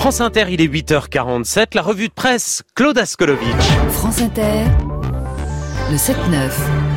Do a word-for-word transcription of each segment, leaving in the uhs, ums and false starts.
France Inter, il est huit heures quarante-sept, la revue de presse, Claude Askolovitch. France Inter, le sept neuf.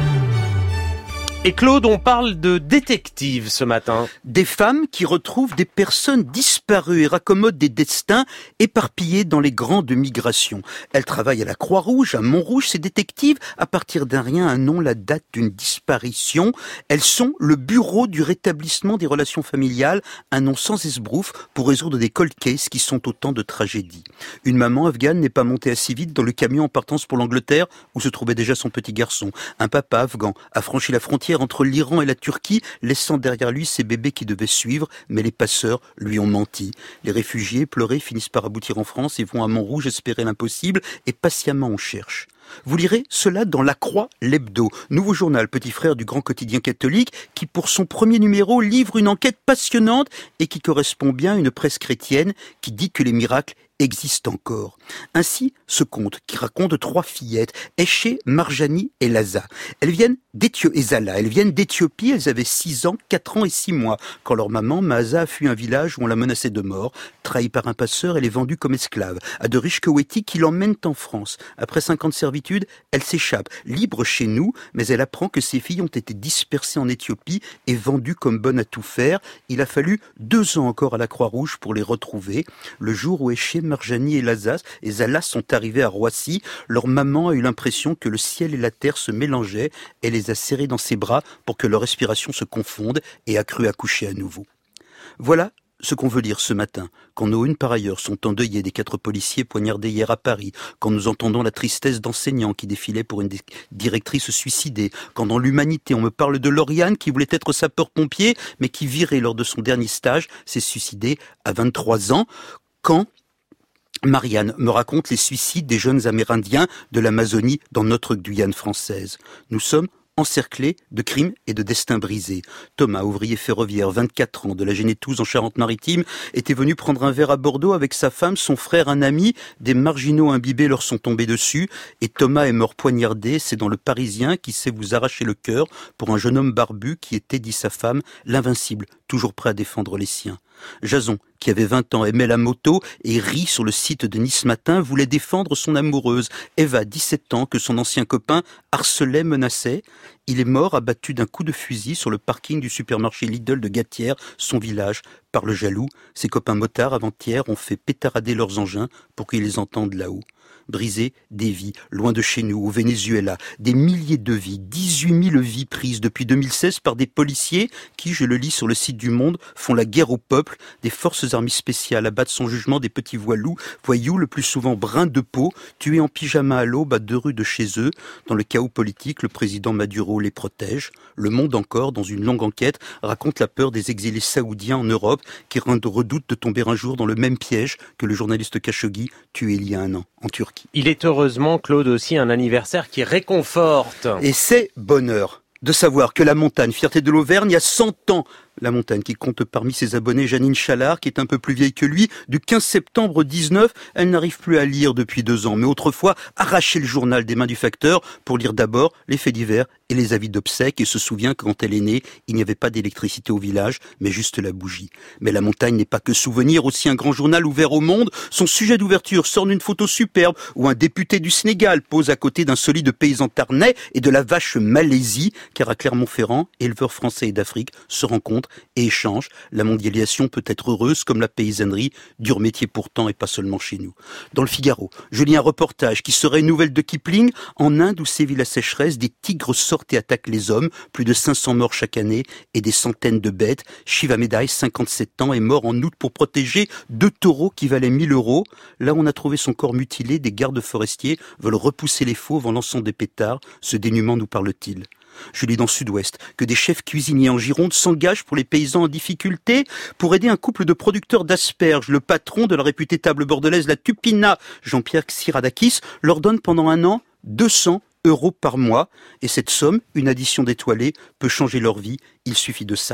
Et Claude, on parle de détectives ce matin. Des femmes qui retrouvent des personnes disparues et raccommodent des destins éparpillés dans les grandes migrations. Elles travaillent à la Croix-Rouge, à Montrouge. Ces détectives, à partir d'un rien, un nom, la date d'une disparition. Elles sont le bureau du rétablissement des relations familiales, un nom sans esbrouf pour résoudre des cold cases qui sont autant de tragédies. Une maman afghane n'est pas montée assez vite dans le camion en partance pour l'Angleterre où se trouvait déjà son petit garçon. Un papa afghan a franchi la frontière entre l'Iran et la Turquie, laissant derrière lui ses bébés qui devaient suivre, mais les passeurs lui ont menti. Les réfugiés, pleurés, finissent par aboutir en France et vont à Montrouge espérer l'impossible, et patiemment on cherche. Vous lirez cela dans La Croix, l'hebdo, nouveau journal, petit frère du grand quotidien catholique, qui pour son premier numéro livre une enquête passionnante et qui correspond bien à une presse chrétienne qui dit que les miracles existent encore. Ainsi, ce conte qui raconte trois fillettes, Eché, Marjani et Laza. Elles viennent d'Éthiopie, et Zala. Elles viennent d'Éthiopie, elles avaient six ans, quatre ans et six mois, quand leur maman, Maza, a fui un village où on la menaçait de mort. Trahie par un passeur, elle est vendue comme esclave à de riches Koweïtis qui l'emmènent en France. Après cinq ans de servitude, elle s'échappe, libre chez nous, mais elle apprend que ses filles ont été dispersées en Éthiopie et vendues comme bonnes à tout faire. Il a fallu deux ans encore à la Croix-Rouge pour les retrouver. Le jour où Eché, Marjani et Laza et Zala sont arrivés à Roissy, leur maman a eu l'impression que le ciel et la terre se mélangeaient. Elle les a serrés dans ses bras pour que leur respiration se confonde et a cru accoucher à nouveau. Voilà ce qu'on veut lire ce matin, quand nos unes par ailleurs sont endeuillées des quatre policiers poignardés hier à Paris, quand nous entendons la tristesse d'enseignants qui défilaient pour une directrice suicidée, quand dans l'Humanité on me parle de Lauriane qui voulait être sapeur-pompier mais qui virait lors de son dernier stage, s'est suicidée à vingt-trois ans, quand Marianne me raconte les suicides des jeunes Amérindiens de l'Amazonie dans notre Guyane française. Nous sommes encerclés de crimes et de destins brisés. Thomas, ouvrier ferroviaire, vingt-quatre ans, de la Génétouze en Charente-Maritime, était venu prendre un verre à Bordeaux avec sa femme, son frère, un ami. Des marginaux imbibés leur sont tombés dessus et Thomas est mort poignardé. C'est dans Le Parisien qui sait vous arracher le cœur pour un jeune homme barbu qui était, dit sa femme, l'invincible, toujours prêt à défendre les siens. Jason, qui avait vingt ans, aimait la moto et rit sur le site de Nice Matin, voulait défendre son amoureuse. Eva, dix-sept ans, que son ancien copain harcelait, menaçait. Il est mort abattu d'un coup de fusil sur le parking du supermarché Lidl de Gatière, son village, par le jaloux. Ses copains motards, avant-hier, ont fait pétarader leurs engins pour qu'ils les entendent là-haut. Briser des vies, loin de chez nous, au Venezuela, des milliers de vies, dix-huit mille vies prises depuis deux mille seize par des policiers qui, je le lis sur le site du Monde, font la guerre au peuple. Des forces armées spéciales abattent sans jugement des petits voyous, voyous le plus souvent bruns de peau, tués en pyjama à l'aube à deux rues de chez eux. Dans le chaos politique, le président Maduro les protège. Le Monde encore, dans une longue enquête, raconte la peur des exilés saoudiens en Europe qui redoutent de tomber un jour dans le même piège que le journaliste Khashoggi, tué il y a un an en Turquie. Il est heureusement, Claude, aussi un anniversaire qui réconforte. Et c'est bonheur de savoir que la montagne, fierté de l'Auvergne, il y a cent ans, la montagne qui compte parmi ses abonnés Janine Chalard, qui est un peu plus vieille que lui, du quinze septembre dix-neuf, elle n'arrive plus à lire depuis deux ans, mais autrefois arracher le journal des mains du facteur pour lire d'abord les faits divers et les avis d'obsèques, et se souvient que quand elle est née, il n'y avait pas d'électricité au village, mais juste la bougie. Mais la montagne n'est pas que souvenir, aussi un grand journal ouvert au monde. Son sujet d'ouverture sort d'une photo superbe où un député du Sénégal pose à côté d'un solide paysan tarnais et de la vache Malaisie, car à Clermont-Ferrand, éleveurs français et d'Afrique se rencontrent et échangent. La mondialisation peut être heureuse comme la paysannerie, dur métier pourtant et pas seulement chez nous. Dans le Figaro, je lis un reportage qui serait une nouvelle de Kipling. En Inde où sévit la sécheresse, des tigres sortent et attaquent les hommes, plus de cinq cents morts chaque année et des centaines de bêtes. Shiva Medai, cinquante-sept ans, est mort en août pour protéger deux taureaux qui valaient mille euros. Là où on a trouvé son corps mutilé, des gardes forestiers veulent repousser les fauves en lançant des pétards. Ce dénuement nous parle-t-il ? Je lis dans Sud-Ouest que des chefs cuisiniers en Gironde s'engagent pour les paysans en difficulté pour aider un couple de producteurs d'asperges. Le patron de la réputée table bordelaise La Tupina, Jean-Pierre Xiradakis, leur donne pendant un an deux cents euros par mois. Et cette somme, une addition d'étoilés, peut changer leur vie. Il suffit de ça.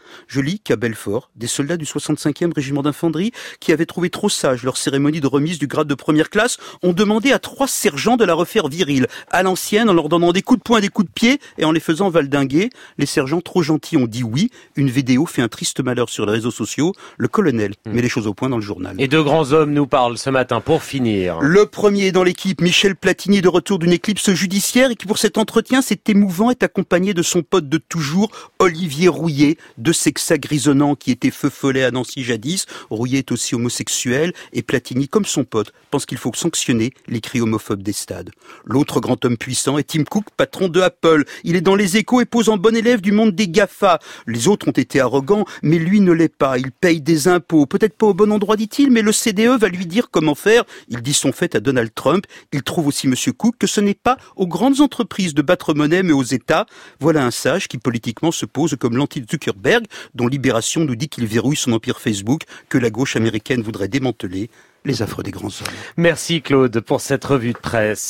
Je lis qu'à Belfort, des soldats du soixante-cinquième régiment d'infanterie, qui avaient trouvé trop sage leur cérémonie de remise du grade de première classe, ont demandé à trois sergents de la refaire virile, à l'ancienne, en leur donnant des coups de poing, des coups de pied, et en les faisant valdinguer. Les sergents trop gentils ont dit oui. Une vidéo fait un triste malheur sur les réseaux sociaux. Le colonel mmh. met les choses au point dans le journal. Et deux grands hommes nous parlent ce matin pour finir. Le premier dans l'équipe, Michel Platini, de retour d'une éclipse judiciaire, et qui pour cet entretien, c'est émouvant, est accompagné de son pote de toujours, Olivier Rouillet, de sexa grisonnant qui était feu follet à Nancy jadis. Rouillet est aussi homosexuel, et Platini, comme son pote, pense qu'il faut sanctionner les cris homophobes des stades. L'autre grand homme puissant est Tim Cook, patron de Apple. Il est dans les Échos et pose en bon élève du monde des GAFA. Les autres ont été arrogants, mais lui ne l'est pas. Il paye des impôts, peut-être pas au bon endroit, dit-il, mais le C D E va lui dire comment faire. Il dit son fait à Donald Trump. Il trouve aussi Monsieur Cook que ce n'est pas aux grandes entreprises de battre monnaie, mais aux États. Voilà un sage qui politiquement se pose comme l'anti-Zuckerberg, dont Libération nous dit qu'il verrouille son empire Facebook, que la gauche américaine voudrait démanteler. Les affres des grands hommes. Merci Claude pour cette revue de presse.